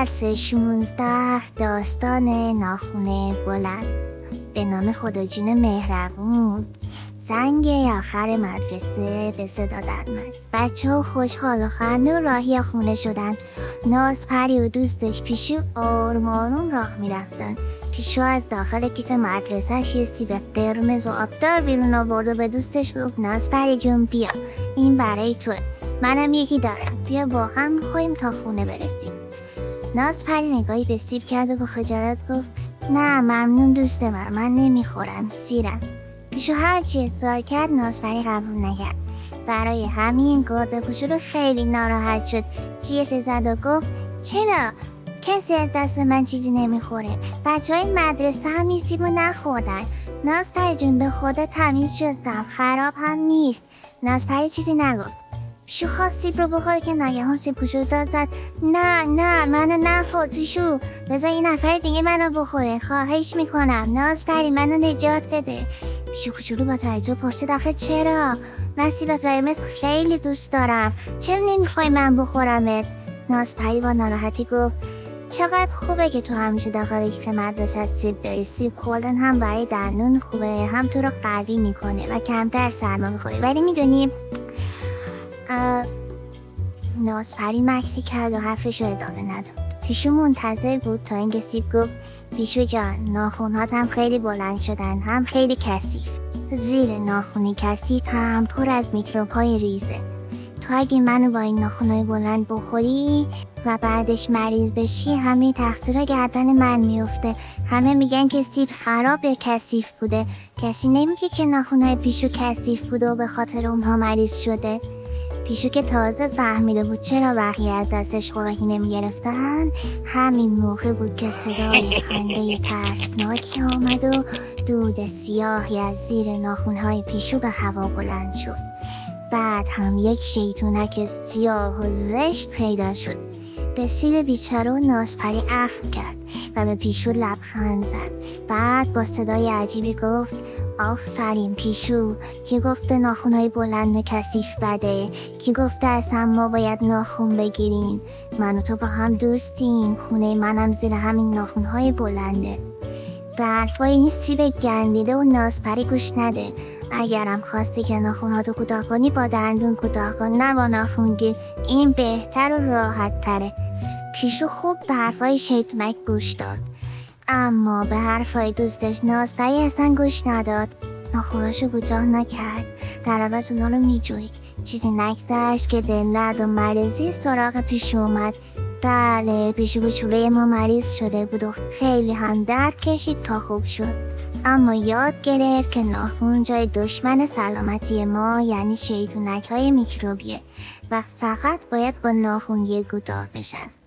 درس 16 داستان ناخن بلند. به نام خداجون مهربون. زنگ آخر مدرسه به صدا درآمد. بچه‌ها خوشحال و خنده و راهی خونه شدن. ناز، پری و دوستش پیشو آروم آروم راه میرفتن. پیشو از داخل کیف مدرسه‌اش یه سیب قرمز و آبدار بیرون آورد و به دوستش گفت ناز پری جون بیا، این برای توه، منم یکی دارم، بیا با هم بخوریم تا خونه برسیم. ناز پری نگاهی به سیب کرد و با خجالت گفت نه ممنون دوست من نمیخورم، سیرم. پیشو هرچی اصرار کرد ناز پری قبول نکرد. برای همین گربه کوچولو خیلی ناراحت شد، جیغ زد و گفت چرا؟ کسی از دست من چیزی نمیخوره. بچه‌های مدرسه هم این سیبو نخوردن. ناز پری جون به خدا تمیز شستم، خراب هم نیست. ناز پری چیزی نگفت. پیشو خواست سیب رو بخوره که ناگهان سیب کوچولو داد زد نه منو نخور پیشو، بذار این نفر دیگه منو بخوره، خواهش میکنم ناز پری منو نجات بده. پیشو کوچولو با تعجب پرسید آخه چرا؟ من سیب قرمز خیلی دوست دارم، چرا نمیخوای من بخورمت؟ ناز پری با ناراحتی گفت چقدر خوبه که تو همیشه داخل کیف مدرسه سیب داری. سیب خوردن هم برای دندون خوبه، هم تو رو قوی میکنه و کمتر سرما میخوری. ولی میدونی ناز پری مکسی کرد و حرفش رو ادامه نداد. پیشو منتظر بود تا اینکه سیب گفت پیشو جان ناخونات هم خیلی بلند شدن، هم خیلی کثیف. زیر ناخونی کثیف هم پر از میکروب‌های ریزه. تو اگه منو با این ناخونای بلند بخوری و بعدش مریض بشی، همه تقصیر گردن من میفته. همه میگن که سیب خراب یا کثیف بوده، کسی نمیگه که ناخونای پیشو کثیف بوده و به خاطر اونها مریض شده. پیشو که تازه فهمیده بود چرا بقیه از دستش خوراکی نمیگرفتن، همین موقع بود که صدای خنده ترسناکی آمد و دود سیاهی از زیر ناخونهای پیشو به هوا بلند شد. بعد هم یک شیطونک سیاه و زشت پیدا شد. به سیب بیچاره و ناز پری اخم کرد و به پیشو لبخند زد. بعد با صدای عجیبی گفت آفرین پیشو، کی گفته ناخونهای بلند و کثیف بده؟ کی گفته اصلا ما باید ناخون بگیریم؟ من و تو با هم دوستیم، خونه منم زیر همین ناخونهای بلنده. به حرفای این سیب گندیده و ناز پری گوش نده. اگرم خواستی که ناخونهاتو کوتاه کنی با دندون کوتاه کن، نه با ناخونگیر، این بهتر و راحت تره. پیشو خوب به حرفای شیطونک گوش داد، اما به حرفای دوستش ناز پری اصلا گوش نداد. ناخوناشو کوتاه نکرد، در عوض اونا رو میجوید. چیزی نگذشت که دلدرد و مریضی سراغ پیشو اومد. بله پیشو کوچولوی ما مریض شده بود و خیلی هم درد کشید تا خوب شد. اما یاد گرفت که ناخون جای دشمن سلامتی ما یعنی شیطونک های میکروبیه و فقط باید با ناخون کوتاه بشن.